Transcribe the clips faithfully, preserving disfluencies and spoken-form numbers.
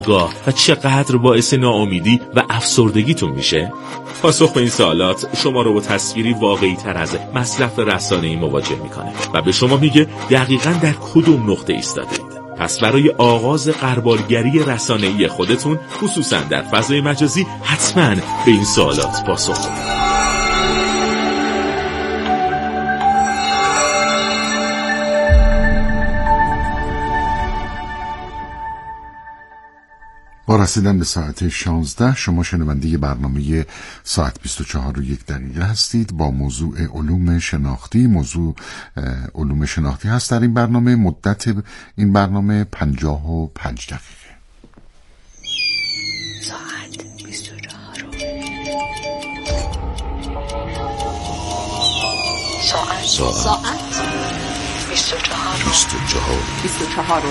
و چقدر باعث ناامیدی و افسردگیتون میشه؟ پاسخ به این سوالات شما رو با تصویری واقعی تر از مصرف رسانه‌ای مواجه میکنه و به شما میگه دقیقاً در کدوم نقطه ایستادید. پس برای آغاز غربالگری رسانه‌ای خودتون، خصوصاً در فضای مجازی، حتماً به این سوالات پاسخ بدید. با رسیدن به ساعت شانزده شما شنونده برنامه ساعت بیست و چهار و یک دقیقه هستید با موضوع علوم شناختی. موضوع علوم شناختی هست در این برنامه. مدت این برنامه پنجاه و پنج دقیقه. ساعت بیست و چهار ساعت ساعت بیست و چهار بیست و چهار بیست و چهار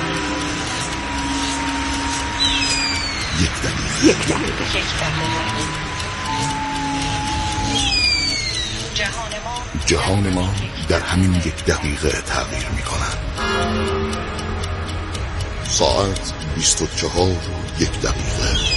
یک دقیقه یک دقیقه یک دقیقه جهان ما جهان ما در همین یک دقیقه تغییر می کند. ساعت بیست و چهار و یک دقیقه.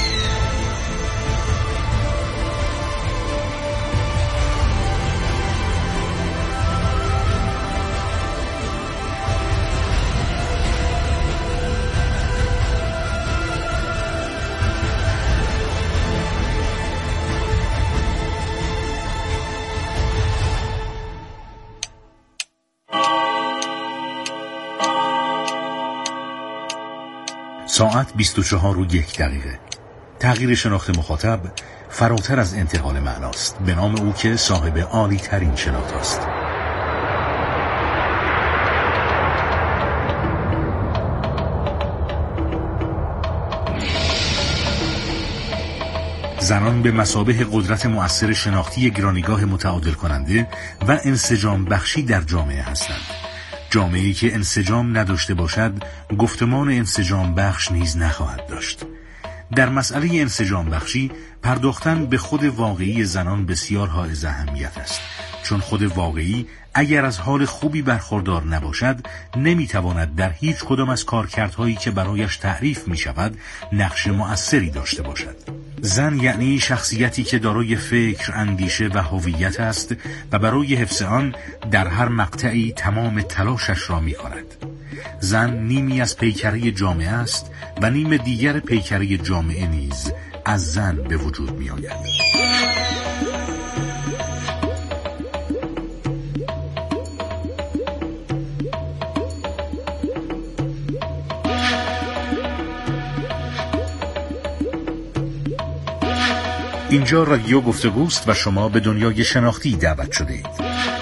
ساعت بیست و چهار و یک دقیقه. تغییر شناخت مخاطب فراتر از انتقال معناست، به نام او که صاحب عالی ترین شناخت است. زنان به مثابه قدرت مؤثر شناختی گرانیگاه متعادل کننده و انسجام بخشی در جامعه هستند. جامعه‌ای که انسجام نداشته باشد، گفتمان انسجام بخش نیز نخواهد داشت. در مسئله انسجام بخشی، پرداختن به خود واقعی زنان بسیار حائز اهمیت است، چون خود واقعی اگر از حال خوبی برخوردار نباشد، نمیتواند در هیچ کدام از کارکردهایی که برایش تعریف می شود، نقش مؤثری داشته باشد. زن یعنی شخصیتی که دارای فکر، اندیشه و هویت است و برای حفظ آن در هر مقطعی تمام تلاشش را می کند. زن نیمی از پیکره جامعه است و نیم دیگر پیکره جامعه نیز از زن به وجود می آید. اینجا رادیو گفتگوست و شما به دنیای شناختی دعوت شده اید.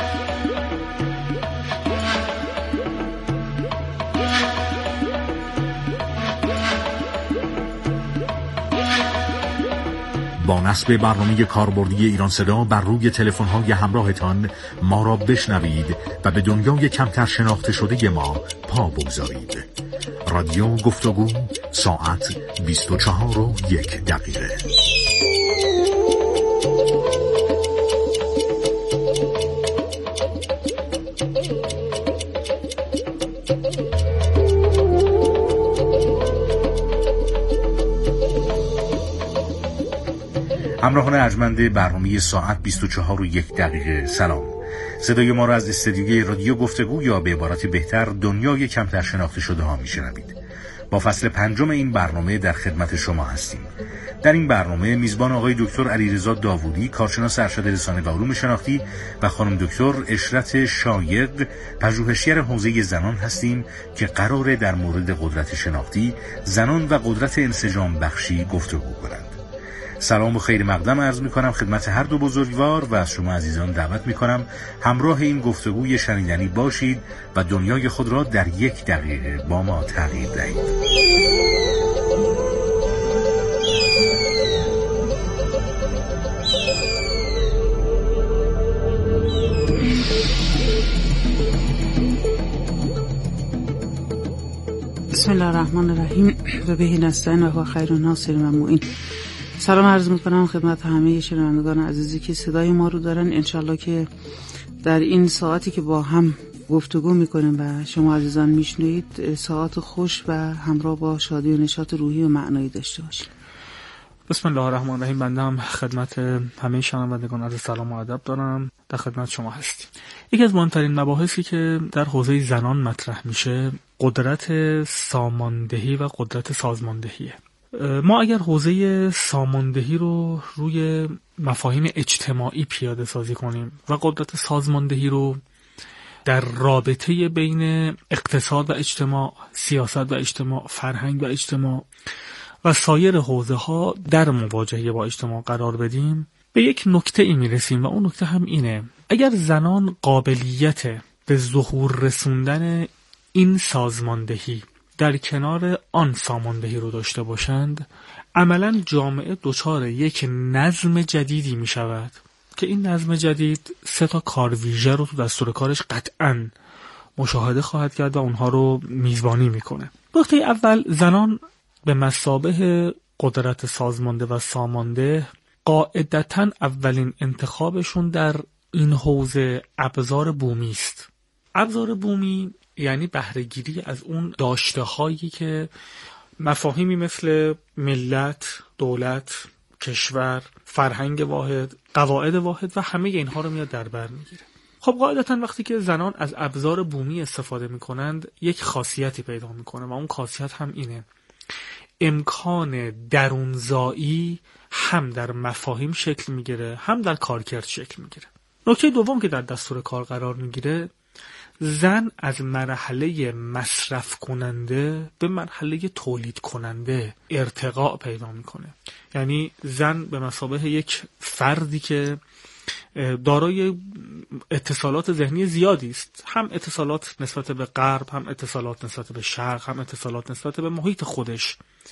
با نصب برنامه کاربردی ایران صدا بر روی تلفن‌های همراهتان ما را بشنوید و به دنیای کمتر شناخته شده ما پا بگذارید. رادیو گفتگو، ساعت بیست و چهار و یک دقیقه. همراهان ارجمند برنامه ساعت بیست و چهار و یک دقیقه، سلام. صدای ما را از استدیوی رادیو گفتگو یا به عبارت بهتر دنیای کمتر شناخته شده ها میشنوید. با فصل پنجم این برنامه در خدمت شما هستیم. در این برنامه میزبان آقای دکتر علیرضا داوودی، کارشناس ارشد رسانه و علوم شناختی و خانم دکتر اشرت شایق، پژوهشگر حوزه زنان هستیم که قراره در مورد قدرت شناختی، زنان و قدرت انسجام بخشی گفتگو کنند. سلام و خیر مقدم عرض می کنم خدمت هر دو بزرگوار و از شما عزیزان دعوت می کنم همراه این گفتگوی شنیدنی باشید و دنیای خود را در یک دقیقه با ما تغییر دهید. بسم الله الرحمن الرحیم و به نستعین و هو خیر الناصر و معین. سلام عرض میکنم خدمت همه شنوندگان عزیزی که صدای ما رو دارن. انشالله که در این ساعتی که با هم گفتگو میکنیم و شما عزیزان میشنوید. ساعت خوش و همراه با شادی و نشاط روحی و معنایی داشته باشید. بسم الله الرحمن الرحیم. بنده هم خدمت همه شنوندگان عرض سلام و ادب دارم. در خدمت شما هستیم. یکی از مهمترین مباحثی که در حوزه زنان مطرح میشه قدرت ساماندهی و قدرت سازماندهیه. ما اگر حوزه ساماندهی رو روی مفاهیم اجتماعی پیاده سازی کنیم و قدرت سازماندهی رو در رابطه بین اقتصاد و اجتماع، سیاست و اجتماع، فرهنگ و اجتماع و سایر حوزه ها در مواجهه با اجتماع قرار بدیم، به یک نکته ای میرسیم و اون نکته هم اینه: اگر زنان قابلیت به ظهور رسوندن این سازماندهی در کنار آن ساماندهی رو داشته باشند، عملاً جامعه دچار یک نظم جدیدی می شود که این نظم جدید سه تا کارویژه رو تو دستور کارش قطعاً مشاهده خواهد کرد و اونها رو میزبانی میکنه. نکته اول، زنان به مثابه قدرت سازمانده و سامانده قاعدتاً اولین انتخابشون در این حوزه ابزار بومی است. ابزار بومی یعنی بهره‌گیری از اون داشته هایی که مفاهیمی مثل ملت، دولت، کشور، فرهنگ واحد، قواعد واحد و همه اینها رو میاد در بر میگیره. خب قاعدتاً وقتی که زنان از ابزار بومی استفاده میکنند یک خاصیتی پیدا میکنه و اون خاصیت هم اینه: امکان درونزایی هم در مفاهیم شکل میگیره هم در کارکرد شکل میگیره. نکته دوم که در دستور کار قرار میگیره، زن از مرحله مصرف کننده به مرحله تولید کننده ارتقاء پیدا میکنه. یعنی زن به مثابه یک فردی که دارای اتصالات ذهنی زیادی است، هم اتصالات نسبت به غرب، هم اتصالات نسبت به شرق، هم اتصالات نسبت به محیط خودش،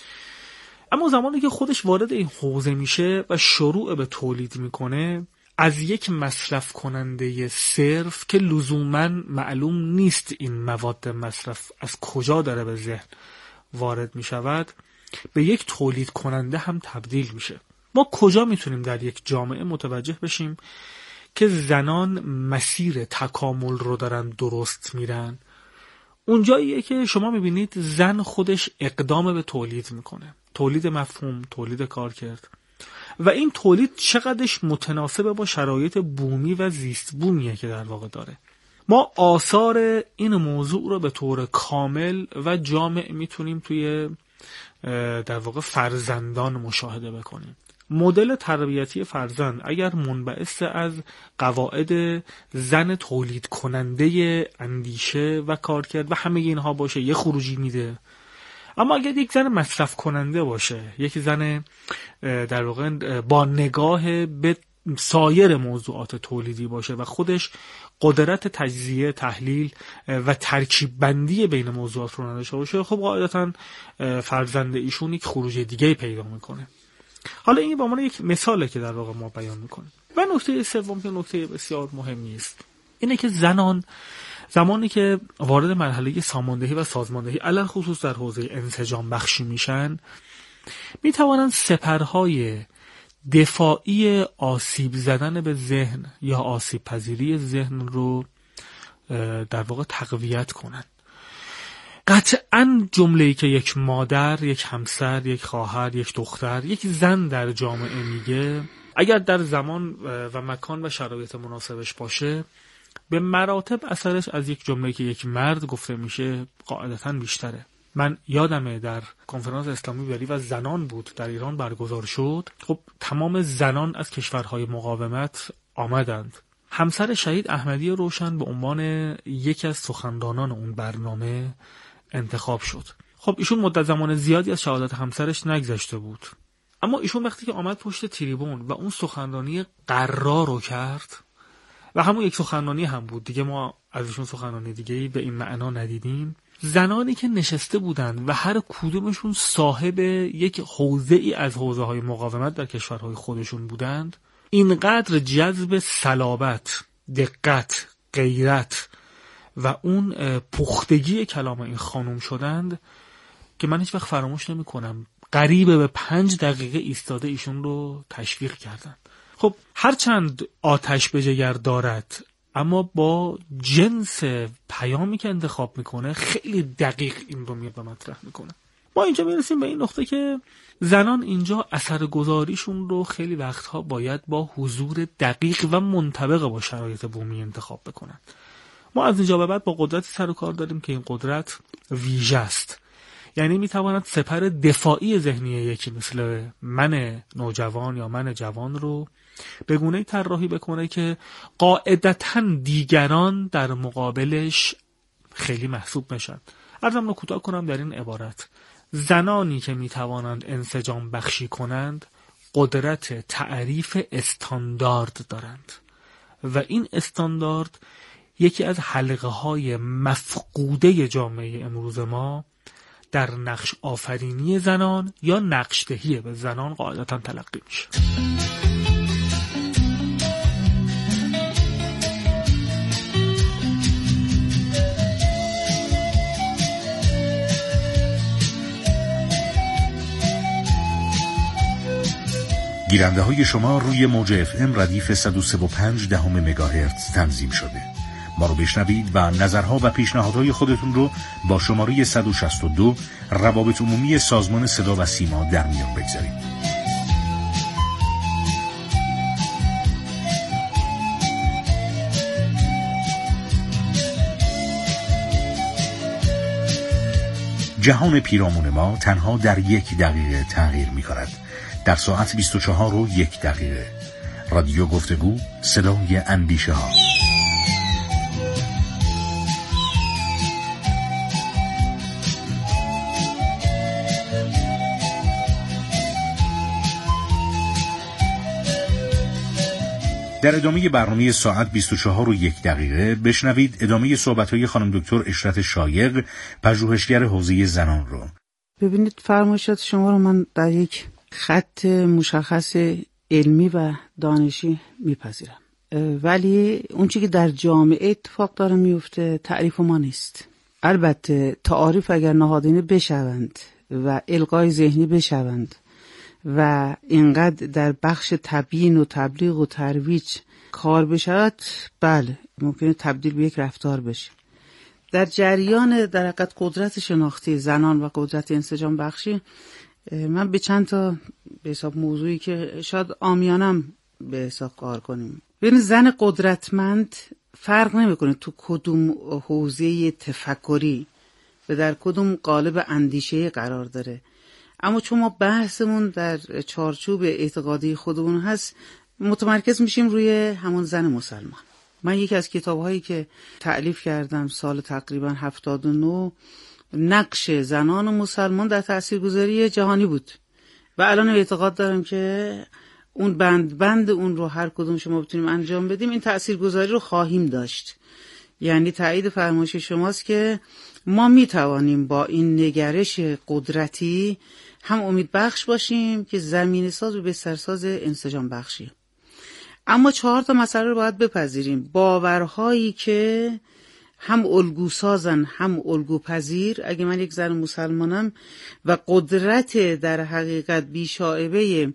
اما زمانی که خودش وارد این حوزه میشه و شروع به تولید میکنه، از یک مصرف کننده صرف که لزوماً معلوم نیست این مواد مصرف از کجا داره به ذهن وارد می شود، به یک تولید کننده هم تبدیل میشه. ما کجا میتونیم در یک جامعه متوجه بشیم که زنان مسیر تکامل رو دارن درست میرن؟ اونجاییه که شما میبینید زن خودش اقدام به تولید میکنه، تولید مفهوم، تولید کار کرد، و این تولید چقدرش متناسب با شرایط بومی و زیست بومیه که در واقع داره. ما آثار این موضوع رو به طور کامل و جامع میتونیم توی در واقع فرزندان مشاهده بکنیم. مدل تربیتی فرزند اگر منبعث از قواعد زن تولید کننده اندیشه و کارکرد و همه اینها باشه، یه خروجی میده. اما اگر یک زن مصرف کننده باشه، یک زن در واقع با نگاه به سایر موضوعات تولیدی باشه و خودش قدرت تجزیه، تحلیل و ترکیب بندی بین موضوعات رو نداشته باشه، خب قاعدتا فرزند ایشون یک خروج دیگه پیدا میکنه. حالا این به عنوان یک مثاله که در واقع ما بیان میکنیم. و نکته سوم که نکته بسیار مهمی است، اینه که زنان زمانی که وارد مرحله ساماندهی و سازماندهی علل خصوص در حوزه انسجام بخشی میشن، میتوانند سپرهای دفاعی آسیب زدن به ذهن یا آسیب پذیری ذهن رو در واقع تقویت کنند. قطعاً جمله‌ای که یک مادر، یک همسر، یک خواهر، یک دختر، یک زن در جامعه میگه، اگر در زمان و مکان و شرایط مناسبش باشه، به مراتب اثرش از یک جمله‌ای که یک مرد گفته میشه قاعدتاً بیشتره. من یادمه در کنفرانس اسلامی ولی و زنان بود در ایران برگزار شد. خب تمام زنان از کشورهای مقاومت آمدند. همسر شهید احمدی روشن به عنوان یکی از سخنرانان اون برنامه انتخاب شد. خب ایشون مدت زمان زیادی از شهادت همسرش نگذشته بود، اما ایشون وقتی که آمد پشت تریبون و اون سخنرانی قرار رو کرد و همون یک سخنرانی هم بود دیگه، ما از ایشون سخنرانی دیگه‌ای به این معنا ندیدیم، زنانی که نشسته بودند و هر کدومشون صاحب یک حوزه ای از حوزه های مقاومت در کشورهای خودشون بودند، اینقدر جذب صلابت، دقت، غیرت و اون پختگی کلام این خانم شدند که من هیچ وقت فراموش نمی کنم. قریب به پنج دقیقه ایستاده ایشون رو تشویق کردند. خب هرچند آتش به جگر دارد اما با جنس پیامی که انتخاب میکنه خیلی دقیق این رو میاد و مطرح میکنه. ما اینجا میرسیم به این نقطه که زنان اینجا اثرگذاریشون رو خیلی وقتها باید با حضور دقیق و منطبق با شرایط بومی انتخاب بکنن. ما از اینجا به بعد با قدرتی سر و کار داریم که این قدرت ویژه است، یعنی میتواند سپر دفاعی ذهنی یکی مثل من نوجوان یا من جوان رو به گونه‌ای طراحی بکنه که قاعدتاً دیگران در مقابلش خیلی محسوب نشن. عرضم رو کوتاه کنم در این عبارت: زنانی که میتوانند انسجام بخشی کنند قدرت تعریف استاندارد دارند و این استاندارد یکی از حلقه های مفقوده جامعه امروز ما در نقش آفرینی زنان یا نقش دهی به زنان قاعدتاً تلقی میشه. گیرنده های شما روی موج اف ام ردیف صد و سه و پنج دهم مگاهرتز تنظیم شده. ما رو بشنوید و نظرها و پیشنهادهای خودتون رو با شماره صد و شصت و دو روابط عمومی سازمان صدا و سیما در میان بگذارید. جهان پیرامون ما تنها در یک دقیقه تغییر می کند. در ساعت بیست و چهار و یک دقیقه. رادیو گفتگو، صدای اندیشه ها. در ادامه برنامه ساعت بیست و چهار و یک دقیقه بشنوید ادامه صحبت‌های خانم دکتر اشرت شایق، پژوهشگر حوزه زنان رو. ببینید فرمایشات شما رو من در یک خط مشخص علمی و دانشی میپذیرم، ولی اون چیزی که در جامعه اتفاق داره میفته تعریف ما نیست. البته تعاریف اگر نهادینه بشوند و القای ذهنی بشوند و اینقدر در بخش تبیین و تبلیغ و ترویج کار بشود، بله ممکنه تبدیل به یک رفتار بشه. در جریان در حقیقت قدرت شناختی زنان و قدرت انسجام بخشی، من به چند تا به حساب موضوعی که شاید عامیانم به حساب کار کنیم. ببین، زن قدرتمند فرق نمیکنه تو کدوم حوزه تفکری و در کدوم قالب اندیشه قرار داره، اما چون ما بحثمون در چارچوب اعتقادی خودمون هست، متمرکز میشیم روی همون زن مسلمان. من یکی از کتاب‌هایی که تألیف کردم سال تقریبا هفتاد و نه، نقش زنان مسلمان در تاثیرگذاری جهانی بود و الان اعتقاد دارم که اون بند بند اون رو هر کدوم شما بتونیم انجام بدیم، این تاثیرگذاری رو خواهیم داشت. یعنی تایید فرمایش شماست که ما میتوانیم با این نگرش قدرتی هم امید بخش باشیم که زمینه ساز و بسترساز انسجام بخشی. اما چهار تا مسئله رو باید بپذیریم. باورهایی که هم الگو سازن هم الگو پذیر. اگه من یک زن مسلمانم و قدرت در حقیقت بیشائبه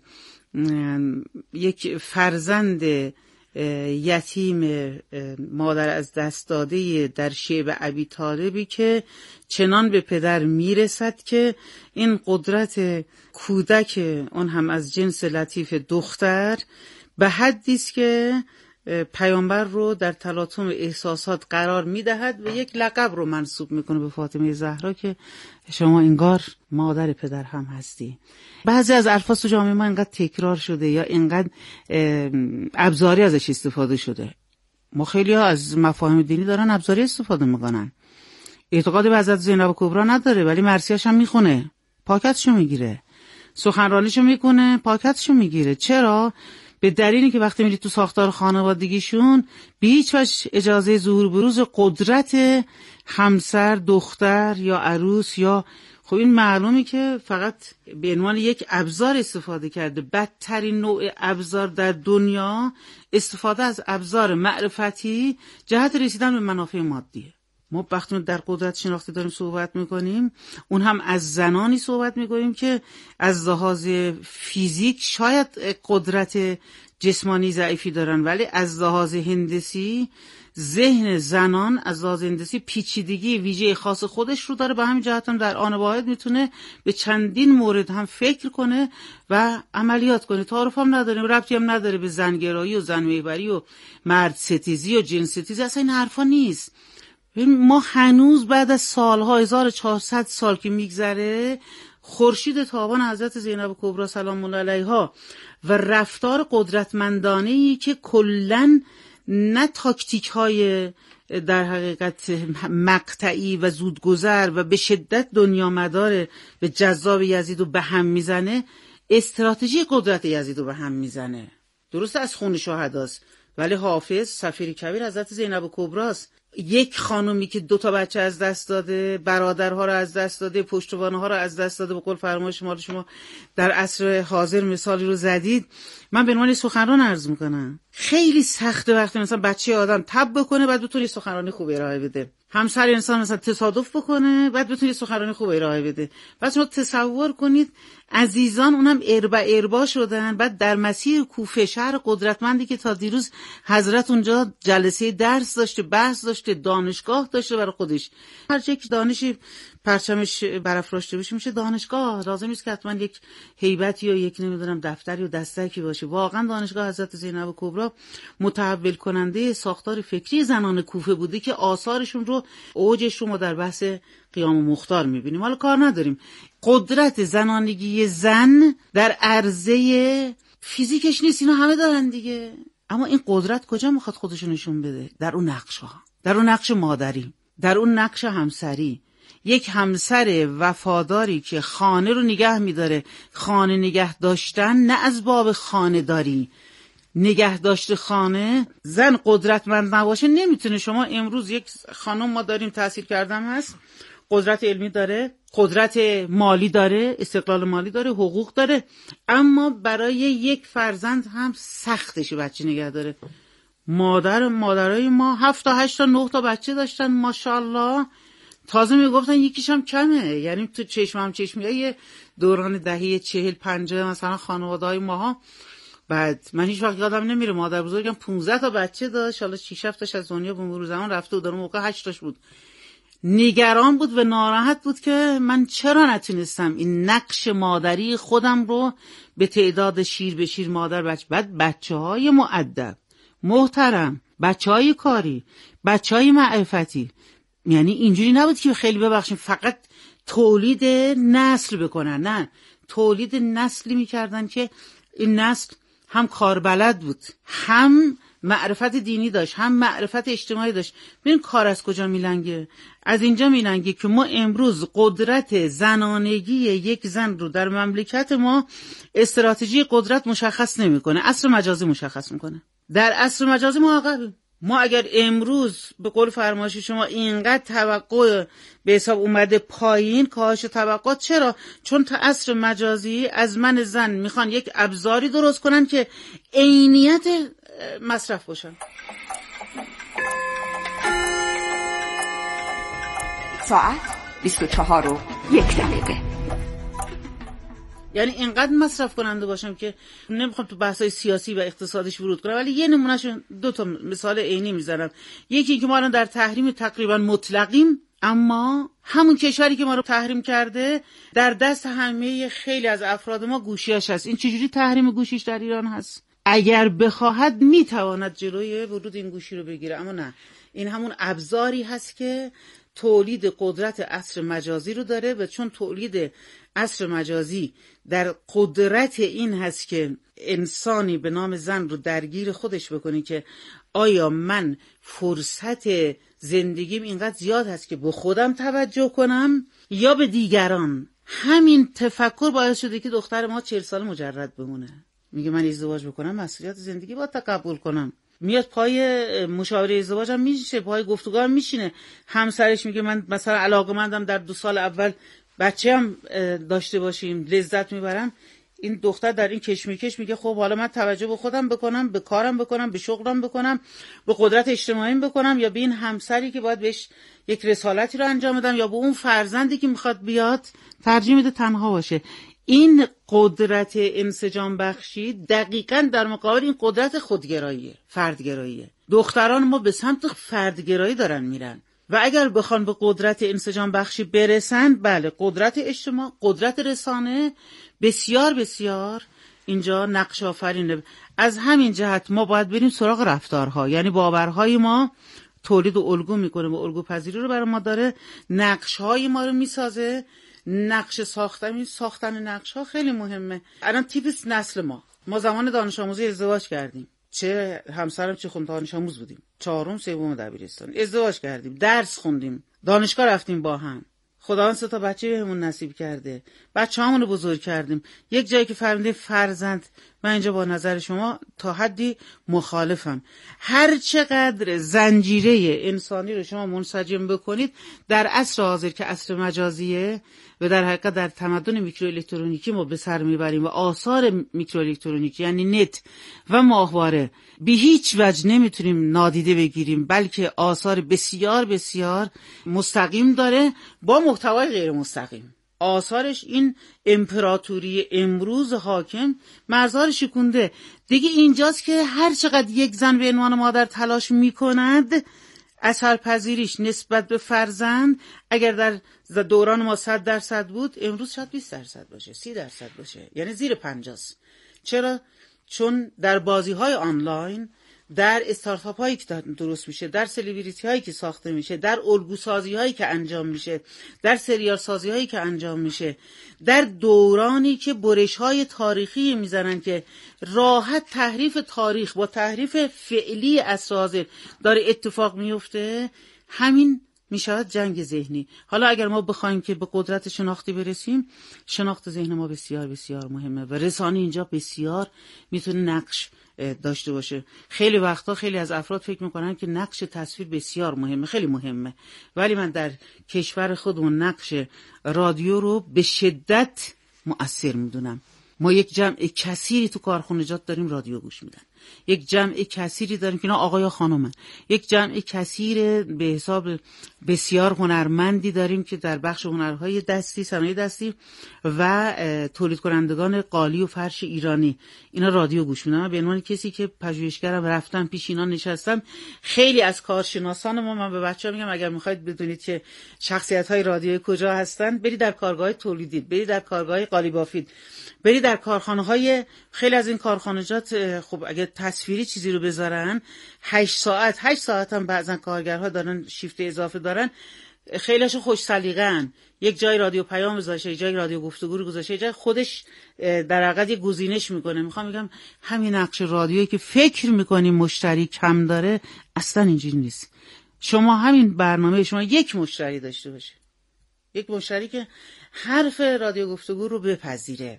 یک فرزند یتیم مادر از دست داده در شیب ابی طالبی که چنان به پدر میرسد که این قدرت کودک اون هم از جنس لطیف دختر به حدی است که پیامبر رو در تلاطم احساسات قرار میدهد و یک لقب رو منسوب میکنه به فاطمه زهرا که شما انگار مادر پدر هم هستی. بعضی از الفاظ تو جامعه ما اینقدر تکرار شده یا اینقدر ابزاری ازش استفاده شده. ما خیلی ها از مفاهیم دینی دارن ابزاری استفاده میکنن. اعتقاد به حضرت زینب کبرا نداره ولی مرثیه‌اش هم میخونه، پاکتشو میگیره، سخنرانیشو میکنه، پاکتشو میگیره. چرا؟ به دلیلی که وقتی میری تو ساختار خانوادگیشون به هیچ وجه اجازه ظهور بروز قدرت همسر، دختر یا عروس یا خب این معلومی که فقط به عنوان یک ابزار استفاده کرده. بدترین نوع ابزار در دنیا استفاده از ابزار معرفتی جهت رسیدن به منافع مادیه. ما وقتی در قدرت شناختی داریم صحبت میکنیم، اون هم از زنانی صحبت میکنیم که از لحاظ فیزیک شاید قدرت جسمانی ضعیفی دارن ولی از لحاظ هندسی ذهن زنان از لحاظ هندسی پیچیدگی ویژه خاص خودش رو داره، به همین جهت هم در آن واحد میتونه به چندین مورد هم فکر کنه و عملیات کنه. تعارف هم نداره، ربطی هم نداره به زنگرایی و زنمیبری و مرد ستیزی و جنس ستیزی، اصلا این حرفا نیست. ما هنوز بعد از سالها هزار و چهارصد سال که میگذره، خورشید تابان حضرت زینب کبری سلام الله علیها و رفتار قدرتمندانه‌ای که کلاً نه تاکتیک های در حقیقت مقطعی و زودگذر و به شدت دنیا مدار به جذاب یزید رو به هم میزنه، استراتژی قدرت یزید رو به هم میزنه. درسته از خون شهداست، ولی حافظ سفیر کبیر حضرت زینب کبری است. یک خانومی که دو تا بچه از دست داده، برادرها رو از دست داده، پشتوانه ها رو از دست داده، به قول فرمایش شما شما در عصر حاضر مثالی رو زدید. من به عنوان سخنران عرض میکنم خیلی سخته وقتی مثلا بچه آدم تب بکنه بعد بتونه سخنرانی خوب ارائه بده، همسر انسان مثلا تصادف بکنه بعد بتونه سخنرانی خوب ارائه بده. بعد شما تصور کنید عزیزان اونم اربا اربا شدن، بعد در مسیر کوفه، شهر قدرتمندی که تا دیروز حضرت اونجا جلسه درس داشته، بحث داشته، دانشگاه داشته برای خودش. هر جایی که دانشی پرچمش برافراشته بشه میشه دانشگاه. لازم نیست که حتما یک هیبتی یا یک نمیدونم دفتری و دستکی باشه. واقعا دانشگاه حضرت زینب کبری متحول کننده ساختار فکری زنان کوفه بوده که آثارشون رو، اوجش رو ما در بحث قیام مختار میبینیم. حالا کار نداریم، قدرت زنانگی زن در عرضه فیزیکش نیست، اینا همه دارن دیگه، اما این قدرت کجا میخواد خودشو نشون بده؟ در اون نقش‌ها، در اون نقش مادری، در اون نقش همسری. یک همسر وفاداری که خانه رو نگه میداره. خانه نگه داشتن نه از باب خانه داری، نگه داشته خانه. زن قدرتمند نباشه نمیتونه. شما امروز یک خانم ما داریم تحصیل کردم هست، قدرت علمی داره، قدرت مالی داره، استقلال مالی داره، حقوق داره، اما برای یک فرزند هم سختشه بچه نگه داره. مادر مادرای ما هفت تا هشت تا نه تا بچه داشتن ماشاءالله، تازه میگفتن یکیش هم کمه. یعنی تو چشم هم چشمی یه دوران دهه چهل پنجاه مثلا خانواده های ماها، بعد من هیچ وقت یادم نمیره مادر بزرگم پونزده تا بچه داشت، حالا شش هفت تاش از دنیا به مرور زمان رفته و در اون موقع هشت تاش بود. نگران بود و ناراحت بود که من چرا نتونستم این نقش مادری خودم رو به تعداد شیر به شیر مادر بچه. بعد بچه های مؤدب محترم، بچه های کاری، بچه های معرفتی. یعنی اینجوری نبود که خیلی ببخشیم فقط تولید نسل بکنن، نه، تولید نسلی میکردن که این نسل هم کاربلد بود، هم معرفت دینی داشت، هم معرفت اجتماعی داشت. ببین کار از کجا میلنگه؟ از اینجا میلنگه که ما امروز قدرت زنانگی یک زن رو در مملکت ما استراتژی قدرت مشخص نمیکنه، عصر مجازی مشخص میکنه. در عصر مجازی ما عقبیم. ما اگر امروز به قول فرمایش شما اینقدر توقع به حساب اومده پایین، کاهش توقع، چرا؟ چون تا عصر مجازی از من زن میخوان یک ابزاری درست کنن که عینیت مصرف باشن. ساعت بیست و چهار و یک دقیقه. یعنی اینقدر مصرف کننده باشم که نمیخوام تو بحثای سیاسی و اقتصادیش ورود کنم، ولی یه نمونهشون دو تا مثال عینی میزنم. یکی که ما الان در تحریم تقریبا مطلقیم، اما همون کشوری که ما رو تحریم کرده در دست همه خیلی از افراد ما گوشیاش هست. این چجوری تحریم گوشیش در ایران هست؟ اگر بخواهد میتواند جلوی ورود این گوشی رو بگیره، اما نه، این همون ابزاری هست که تولید قدرت عصر مجازی رو داره و چون تولید عصر مجازی در قدرت این هست که انسانی به نام زن رو درگیر خودش بکنی که آیا من فرصت زندگیم اینقدر زیاد هست که به خودم توجه کنم یا به دیگران. همین تفکر باعث شده که دختر ما چهل سال مجرد بمونه. میگه من ازدواج بکنم مسئولیت زندگی باید تقبل کنم. میاد پای مشاوره ازدواج هم میشه، پای گفتگو هم میشینه. همسرش میگه من مثلا علاقه‌مندم در دو سال اول بچه هم داشته باشیم، لذت میبرم. این دختر در این کشمکش میگه خب حالا من توجه به خودم بکنم، به کارم بکنم، به شغلم بکنم، به قدرت اجتماعیم بکنم، یا به این همسری که باید بهش یک رسالتی رو انجام بدم، یا به اون فرزندی که میخواد بیاد ترجیح میده تنها باشه. این قدرت انسجام بخشی دقیقاً در مقابل این قدرت خودگراییه، فردگراییه. دختران ما به سمت فردگرایی دارن میرن و اگر بخوان به قدرت انسجام بخشی برسن، بله، قدرت اجتماع، قدرت رسانه بسیار بسیار اینجا نقش آفرینه. از همین جهت ما باید بریم سراغ رفتارها، یعنی باورهای ما تولید و الگو میکنه و الگو پذیری رو برای ما داره، نقشهای ما رو میسازه. نقش ساختن ساختن نقش ها خیلی مهمه. الان تیپ نسل ما ما زمان دانش آموزی ازدواج کردیم، چه همسرم چه خون دانش آموز بودیم، چهارم سوم دبیرستان ازدواج کردیم، درس خوندیم، دانشگاه رفتیم با هم، خداوند سه تا بچه بهمون نصیب کرده، بچه‌هامون رو بزرگ کردیم. یک جایی که فرمودیم فرزند، من اینجا با نظر شما تا حدی مخالفم. هر چقدر زنجیره انسانی رو شما منسجم بکنید، در عصر حاضر که عصر مجازیه و در حقیقت در تمدن میکرو الکترونیکی ما به سر میبریم و آثار میکرو الکترونیکی یعنی نت و ماهواره به هیچ وجه نمیتونیم نادیده بگیریم، بلکه آثار بسیار بسیار مستقیم داره با محتوای غیر مستقیم. آثارش این امپراتوری امروز حاکم مرزها رو شکونده دیگه. اینجاست که هر چقدر یک زن به عنوان مادر تلاش میکند، اثرپذیریش نسبت به فرزند اگر در دوران ما صد درصد بود، امروز شاید بیست درصد باشه، سی درصد باشه، یعنی زیر پنجاست. چرا؟ چون در بازی های آنلاین، در استارتاپ هایی که درست میشه، در سلیبریتی هایی که ساخته میشه، در الگو سازی هایی که انجام میشه، در سریال سازی هایی که انجام میشه، در دورانی که برش های تاریخی میزنن که راحت تحریف تاریخ با تحریف فعلی عصر حاضر داره اتفاق میفته، همین میشود جنگ ذهنی. حالا اگر ما بخوایم که به قدرت شناختی برسیم، شناخت ذهن ما بسیار بسیار مهمه و رسانه اینجا بسیار میتونه نقش داشته باشه. خیلی وقتا خیلی از افراد فکر میکنن که نقش تصویر بسیار مهمه، خیلی مهمه، ولی من در کشور خودمون نقش رادیو رو به شدت مؤثر میدونم. ما یک جمع کثیری تو کارخونجات داریم رادیو گوش میدن، یک جمع کثیری داریم که اینا آقا یا خانومن، یک جمع کثیر به حساب بسیار هنرمندی داریم که در بخش هنرهای دستی، صنایع دستی و تولید کنندگان قالی و فرش ایرانی اینا رادیو گوش میدن. به عنوان کسی که پژوهشگرم رفتم پیش اینا نشستم، خیلی از کارشناسان ما، من به بچه‌ها میگم اگر میخواید بدونید که شخصیت‌های رادیویی کجا هستن، برید در کارگاه تولیدی، برید در کارگاه قالی بافید، برید در کارخانه‌های خیلی از این کارخانجات. خب اگه تصویری چیزی رو بذارن هشت ساعت هشت ساعت هم بعضن کارگرها دارن شیفت اضافه دارن، خیلیش خوش سلیقه‌ان. یک جای رادیو پیام گذاشته، یک جای رادیو گفتگو رو گذاشته، یک جای خودش در حقیقت یه گزینش میکنه. میخوام بگم همین نقش رادیویی که فکر میکنیم مشتری کم داره، اصلا اینجوری نیست. شما همین برنامه شما یک مشتری داشته باشه، یک مشتری که حرف رادیو گفتگو رو بپذیره،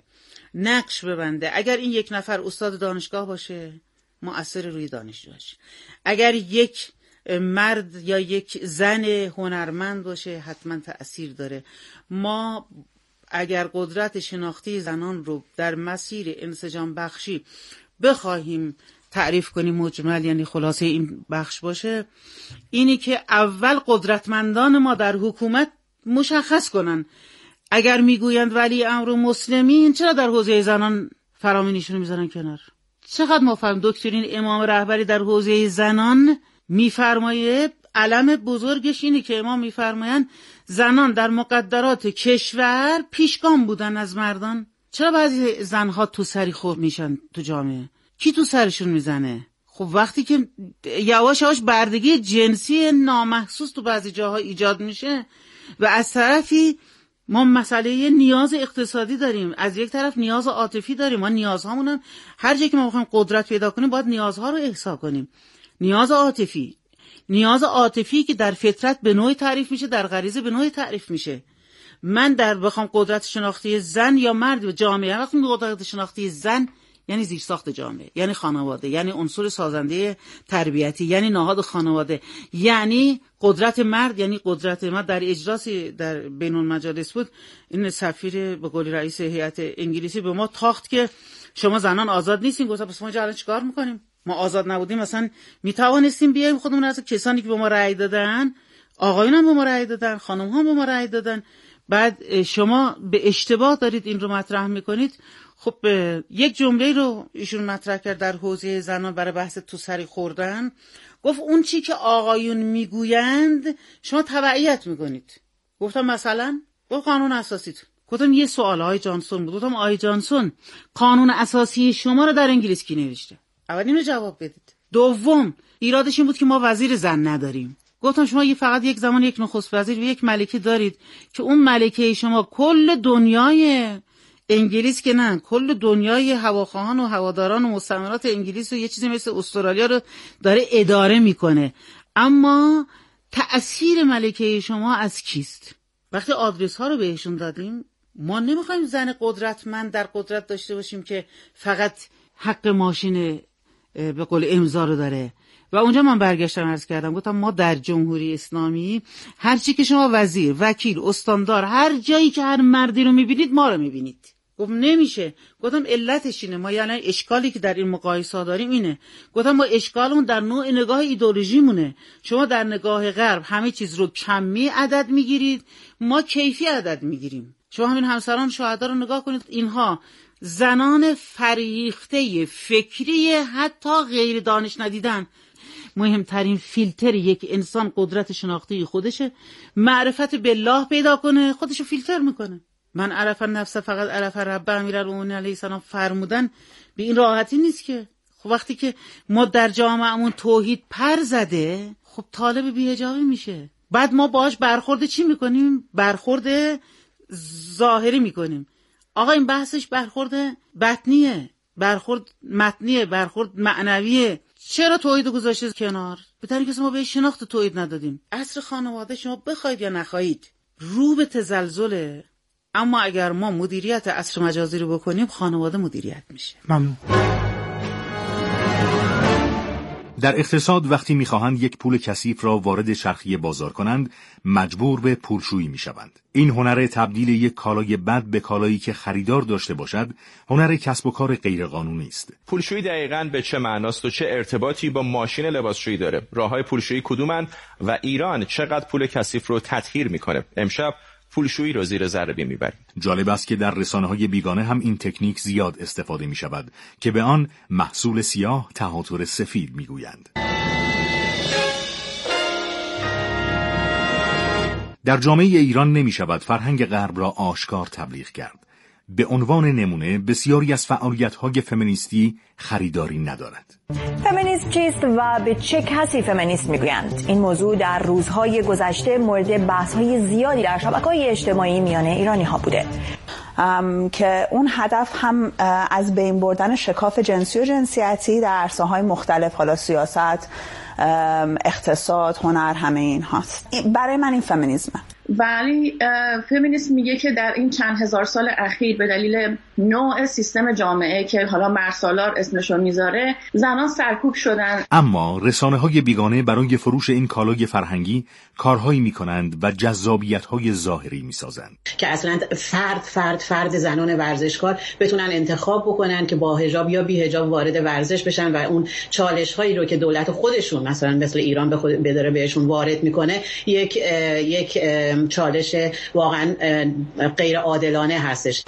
نقش ببنده. اگر این یک نفر استاد دانشگاه باشه، مؤثر روی دانشجوش. اگر یک مرد یا یک زن هنرمند باشه، حتما تأثیر داره. ما اگر قدرت شناختی زنان رو در مسیر انسجام بخشی بخواهیم تعریف کنیم مجمل، یعنی خلاصه این بخش باشه، اینی که اول قدرتمندان ما در حکومت مشخص کنن. اگر میگویند ولی امر مسلمین، چرا در حوزه زنان فرامینیشون میذارن کنار؟ چقدر ما فهم دکترین امام رهبری در حوزه زنان میفرمایه، علم بزرگش اینه که امام میفرمایند زنان در مقدرات کشور پیشگام بودن از مردان. چرا بعضی زنها تو سری خور میشن تو جامعه؟ کی تو سرشون میزنه؟ خب وقتی که یواش یواش بردگی جنسی نامحسوس تو بعضی جاها ایجاد میشه و از طرفی ما مسئله نیاز اقتصادی داریم، از یک طرف نیاز عاطفی داریم. ما نیازهامون هم هر جایی که ما بخوایم قدرت پیدا کنیم باید نیازها رو احصا کنیم. نیاز عاطفی، نیاز عاطفی که در فطرت به نوعی تعریف میشه، در غریزه به نوعی تعریف میشه. من در بخوام قدرت شناختی زن یا مرد و جامعه، وقتی میگم قدرت شناختی زن یعنی زیرساخت جامعه، یعنی خانواده، یعنی عنصر سازنده تربیتی، یعنی نهاد خانواده، یعنی قدرت مرد، یعنی قدرت مرد در اجلاسی در بین المجالس بود. این سفیر به قول رئیس هیئت انگلیسی به ما تاخت که شما زنان آزاد نیستین. گفتم پس ما الان چیکار میکنیم؟ ما آزاد نبودیم مثلا میتوانستیم بیایم خودمون از کسانی که به ما رأی دادن، آقایون هم به ما رأی دادن، خانم هم به ما رأی دادن، بعد شما به اشتباه دارید این رو مطرح میکنید. خب یک جمله رو ایشون مطرح کرد در حوزه زنان برای بحث تو سری خوردن، گفت اون چی که آقایون میگویند شما تبعیت میکنید. گفتم مثلا گفت قانون اساسیتون. گفتم یه سوال آقای جانسون بود. گفتم آقای جانسون قانون اساسی شما رو در انگلیس کی نوشته؟ اول اینو جواب بدید. دوم ایرادش این بود که ما وزیر زن نداریم. گفتم شما یه فقط یک زمان یک نخست وزیر و یک ملکه دارید که اون ملکه شما کل دنیای انگلیس که نه، کل دنیای هواخواهان و هواداران و مستعمرات انگلیس و یه چیزی مثل استرالیا رو داره اداره میکنه. اما تأثیر ملکه شما از کیست؟ وقتی آدرس ها رو بهشون دادیم، ما نمیخوایم زن قدرتمند در قدرت داشته باشیم که فقط حق ماشین به قول امضا رو داره. و اونجا من برگشتم عرض کردم، گفتم ما در جمهوری اسلامی هر چی که شما وزیر، وکیل، استاندار، هر جایی که هر مردی رو میبینید ما رو میبینید. گفتم نمیشه. گفتم علتش اینه، ما یعنی اشکالی که در این مقایسه داریم اینه. گفتم ما اشکالمون در نوع نگاه ایدئولوژیمونه. شما در نگاه غرب همه چیز رو کمی عدد میگیرید، ما کیفی عدد میگیریم. شما همین همسران شهدا رو نگاه کنید، اینها زنان فریخته فکری، حتی غیر دانش ندیدن. مهمترین فیلتر یک انسان قدرت شناختی خودشه. معرفت بالله پیدا کنه، خودشو فیلتر میکنه. من عرف النفس فقط عرف رب امیرالمومنین علیه السلام فرمودن به این راحتی نیست که. خب وقتی که ما در جامعهمون توحید پر زده، خب طالب بی‌حجابی میشه. بعد ما باهاش برخورد چی میکنیم؟ برخورد ظاهری میکنیم. آقا این بحثش برخورد بطنیه، برخورد متنیه، برخورد معنویه. چرا توحید گذاشته کنار؟ به طریقی که ما به شناخت توحید ندادیم. عصر خانواده شما بخواید یا نخواهید رو به تزلزله. اما اگر ما مدیریت عصر مجازی رو بکنیم، خانواده مدیریت میشه. ممنون. در اقتصاد وقتی میخواهند یک پول کثیف را وارد چرخه بازار کنند، مجبور به پولشویی میشوند. این هنر تبدیل یک کالای بد به کالایی که خریدار داشته باشد، هنر کسب و کار غیرقانونی است. پولشویی دقیقاً به چه معناست و چه ارتباطی با ماشین لباسشویی داره؟ راههای پولشویی کدومن و ایران چقدر پول کثیف رو تطهیر میکنه؟ امشب پولشویی رو زیر ذره بین میبریم. جالب است که در رسانه‌های بیگانه هم این تکنیک زیاد استفاده می‌شود که به آن محصول سیاه تهاتر سفید می‌گویند. در جامعه ایران نمی‌شود فرهنگ غرب را آشکار تبلیغ کرد. به عنوان نمونه بسیاری از فعالیت‌های فمینیستی خریداری ندارد. فمینیسم چیست و به چه کسی فمینیست میگویند؟ این موضوع در روزهای گذشته مورد بحث‌های زیادی در شبکه‌های اجتماعی میان ایرانی‌ها بوده که اون هدف هم از بین بردن شکاف جنسی و جنسیتی در عرصه‌های مختلف، حالا سیاست، اقتصاد، هنر، همه این هاست. برای من این فمینیسمه. ولی فمینیسم میگه که در این چند هزار سال اخیر به دلیل نوع سیستم جامعه که حالا مرسالار اسمشو میذاره، زنان سرکوب شدن. اما رسانه‌های بیگانه برای فروش این کالای فرهنگی کارهایی میکنند و جذابیت‌های ظاهری میسازند که اصلا فرد فرد فرد زنان ورزشکار بتونن انتخاب بکنن که با حجاب یا بی حجاب وارد ورزش بشن و اون چالش‌هایی رو که دولت خودشون مثلا مثل ایران به خود بداره بهشون وارد میکنه یک یک چالش واقعا غیر عادلانه هستش.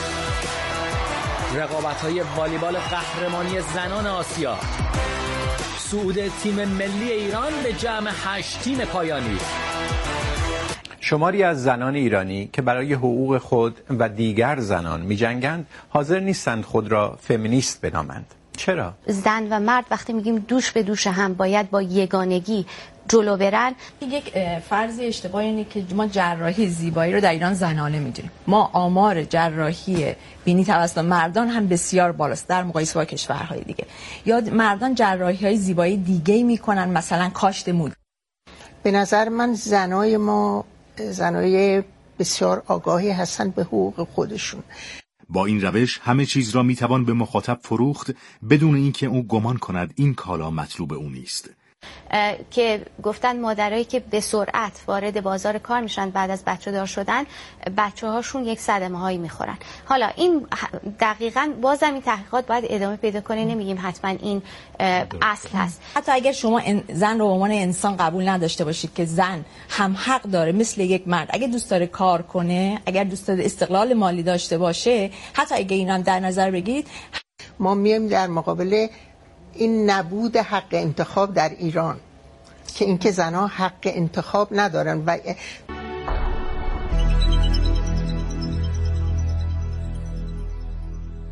رقابت‌های والیبال قهرمانی زنان آسیا، صعود تیم ملی ایران به جمع هشت تیم پایانی. شماری از زنان ایرانی که برای حقوق خود و دیگر زنان می‌جنگند حاضر نیستند خود را فمینیست بنامند. چرا؟ زن و مرد وقتی میگیم دوش به دوش هم باید با یگانگی جلو برن. یک فرض اشتباه اینه که ما جراحی زیبایی رو در ایران زنانه میدونیم. ما آمار جراحی بینی توسط مردان هم بسیار بالاست در مقایسه با کشورهای دیگه. یا مردان جراحی‌های زیبایی دیگه میکنن، مثلا کاشت مو. به نظر من زنای ما زنای بسیار آگاهی هستن به حقوق خودشون. با این روش همه چیز را میتوان به مخاطب فروخت بدون اینکه او گمان کند این کالا مطلوب او نیست. که گفتن مادرایی که به سرعت وارد بازار کار میشن بعد از بچه دار شدن بچه هاشون یک صدمه هایی میخورن. حالا این دقیقاً بازم این تحقیقات باید ادامه پیدا کنه، نمیگیم حتما این اصل هست. حتی اگر شما زن رو به عنوان انسان قبول نداشته باشید که زن هم حق داره مثل یک مرد، اگر دوست داره کار کنه، اگر دوست داره استقلال مالی داشته باشه، حتی اگر اینا هم در نظر بگیرید، ما میایم در مقابل این نبود حق انتخاب در ایران که اینکه زنها حق انتخاب ندارن و